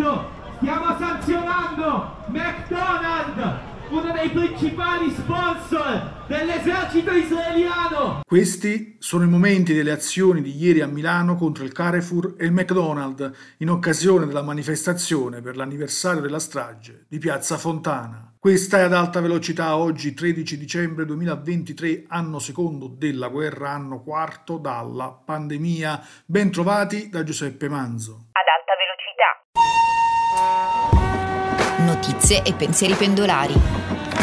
Intanto stiamo sanzionando McDonald's, uno dei principali sponsor dell'esercito israeliano. Questi sono i momenti delle azioni di ieri a Milano contro il Carrefour e il McDonald's in occasione della manifestazione per l'anniversario della strage di Piazza Fontana. Questa è Ad Alta Velocità, oggi 13 dicembre 2023, anno secondo della guerra, anno quarto dalla pandemia. Ben trovati da Giuseppe Manzo. Ad Alta Velocità. Notizie e pensieri pendolari.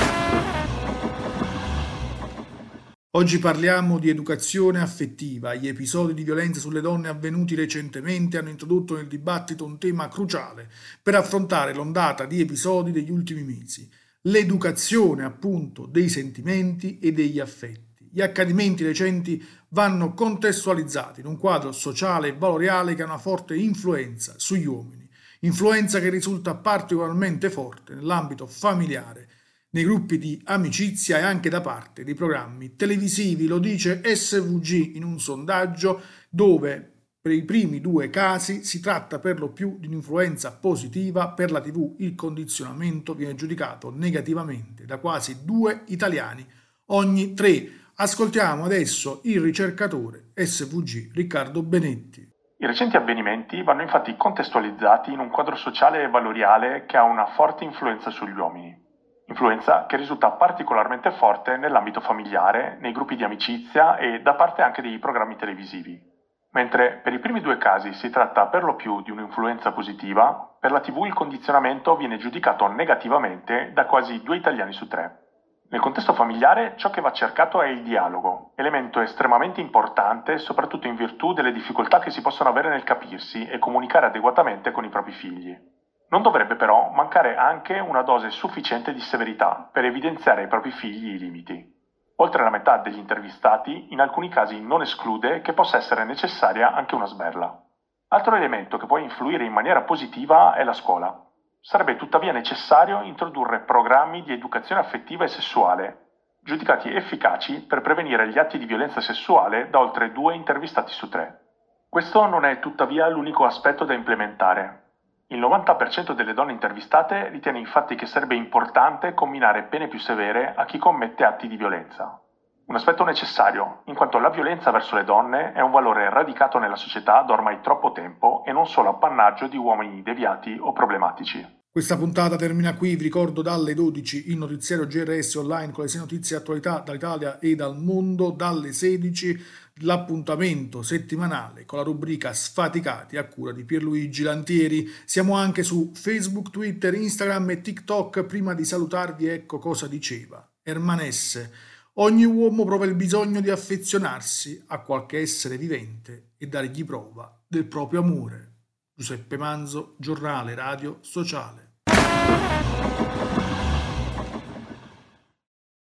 Oggi parliamo di educazione affettiva. Gli episodi di violenza sulle donne avvenuti recentemente hanno introdotto nel dibattito un tema cruciale per affrontare l'ondata di episodi degli ultimi mesi: l'educazione, appunto, dei sentimenti e degli affetti. Gli accadimenti recenti vanno contestualizzati in un quadro sociale e valoriale che ha una forte influenza sugli uomini, influenza che risulta particolarmente forte nell'ambito familiare, nei gruppi di amicizia e anche da parte dei programmi televisivi. Lo dice SVG in un sondaggio dove per i primi due casi si tratta per lo più di un'influenza positiva. Per la TV il condizionamento viene giudicato negativamente da quasi 2 italiani ogni 3. Ascoltiamo adesso il ricercatore SVG Riccardo Benetti. I recenti avvenimenti vanno infatti contestualizzati in un quadro sociale e valoriale che ha una forte influenza sugli uomini. Influenza che risulta particolarmente forte nell'ambito familiare, nei gruppi di amicizia e da parte anche dei programmi televisivi. Mentre per i primi due casi si tratta per lo più di un'influenza positiva, per la TV il condizionamento viene giudicato negativamente da quasi 2 italiani su 3. Nel contesto familiare ciò che va cercato è il dialogo, elemento estremamente importante soprattutto in virtù delle difficoltà che si possono avere nel capirsi e comunicare adeguatamente con i propri figli. Non dovrebbe però mancare anche una dose sufficiente di severità per evidenziare ai propri figli i limiti. Oltre la metà degli intervistati in alcuni casi non esclude che possa essere necessaria anche una sberla. Altro elemento che può influire in maniera positiva è la scuola. Sarebbe tuttavia necessario introdurre programmi di educazione affettiva e sessuale, giudicati efficaci per prevenire gli atti di violenza sessuale da oltre 2 intervistati su 3. Questo non è tuttavia l'unico aspetto da implementare. Il 90% delle donne intervistate ritiene infatti che sarebbe importante comminare pene più severe a chi commette atti di violenza. Un aspetto necessario, in quanto la violenza verso le donne è un valore radicato nella società da ormai troppo tempo e non solo appannaggio di uomini deviati o problematici. Questa puntata termina qui. Vi ricordo dalle 12 il notiziario GRS online con le 6 notizie e attualità dall'Italia e dal mondo. Dalle 16 l'appuntamento settimanale con la rubrica Sfaticati a cura di Pierluigi Lantieri. Siamo anche su Facebook, Twitter, Instagram e TikTok. Prima di salutarvi ecco cosa diceva Ermanesse: ogni uomo prova il bisogno di affezionarsi a qualche essere vivente e dargli prova del proprio amore. Giuseppe Manzo, giornale radio sociale.